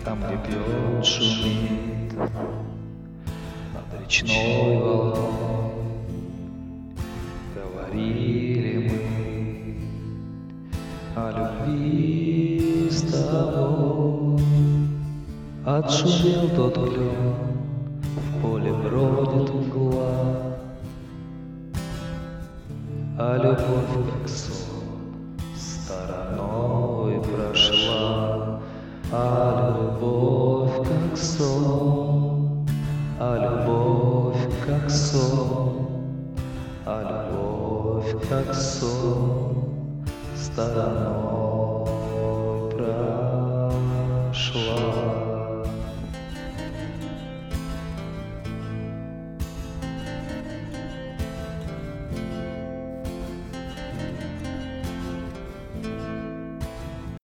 Там лепет, шумит над речной волной. Говорили мы о любви с тобой. Отшумел тот клен, в поле бродит мгла, а любовь, как сон, стороной прошла. А любовь, как сон, а любовь, как сон, а любовь, как сон, стороной